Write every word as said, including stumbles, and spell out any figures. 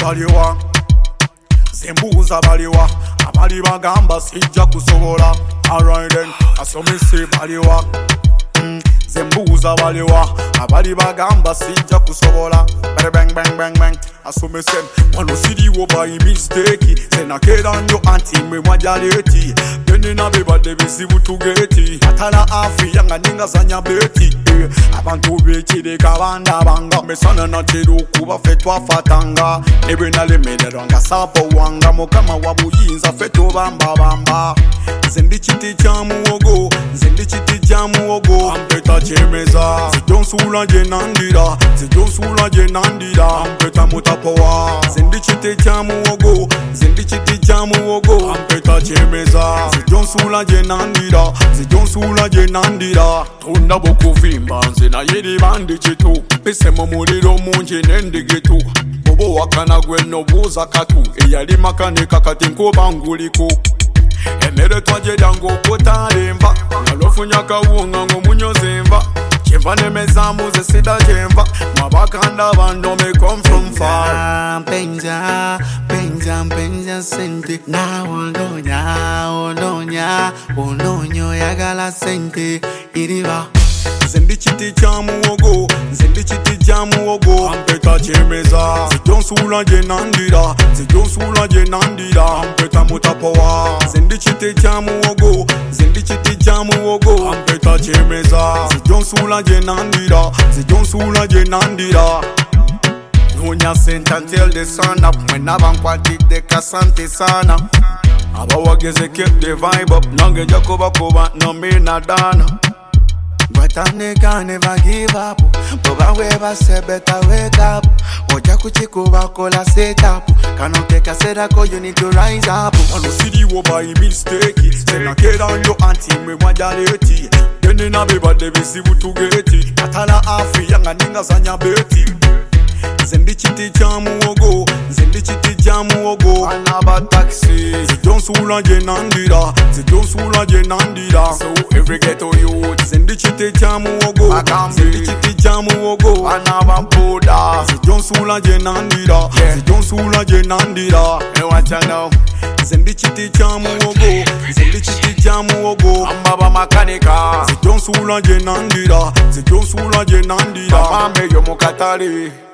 baliwa Zembuza baliwa abali bagamba sijja kusobola alright then asomese baliwa mm. Zembuza baliwa abali bagamba sijja kusobola bang bang bang bang asomese wano siriwo by mistake senakera nyo anti mwe mwajaleti bene na bebade bizibu tugeti atala afi yanga ninga zanya beti abantu bekireka banda banga mesana natero kuba fe twafatanga nebe nalemerera nga sapo wanga mukama wabuyinza fe tobamba bamba nzendi kiti kya muwogo nzendi kiti kya muwogo ampeta chemeza zijonsula je nandira zijonsula je nandira ampeta mutapowa nzendi kiti kya muwogo nzendi kiti kya muwogo ampeta chemeza zijonsula je nandira zijonsula je nandira tunda bokuvimba nze na yeri bandi kitu pese mu muliro mungi nendigitu bobo wakana gwe nobuza katu eyali makanika kati nkubanguliko emere twagyedya ng'okutalimba nalofunya kawunga ng'omunyoza enva kyenva nemezamu ze sida kyenva mwabakanda bano me come from far mpenza mpenza mpenza sente na ononya ononya ononyo yagala sente iriba nzendi kiti kya muwogo nzendi kiti kya muwogo ampeta chemeza zijonsula je nandira zijonsula je nandira ampeta mutapowa nzendi kiti kya muwogo nzendi kiti kya muwogo ampeta chemeza zijonsula je nandira zijonsula je nandira Nunya sent until the sun up when abankwatide kasante sana abawageze keep the vibe up nange jakoba kuba no me nadana But a nigga never give up. Boba weba say better wake up. Oja kuchiku bakola set up. Cannot take a sedako, you need to rise up. Wano siriwo by mistake senakera nyo anti mwe mwajaleti bene na bebade bizibu tugeti atala afi yanga ninga zanya beti nzendi kiti kya muwogo nzendi kiti kya muwogo Anaba taxi zijonsula je nandira zijonsula je nandira So every ghetto youth nzendi kiti kya muwogo nzendi kiti kya muwogo Anaba boda zijonsula je nandira zijonsula je nandira You want to know nzendi kiti kya muwogo nzendi kiti kya muwogo Ambaba makanika zijonsula je nandira zijonsula je nandira Mambe yo mukatari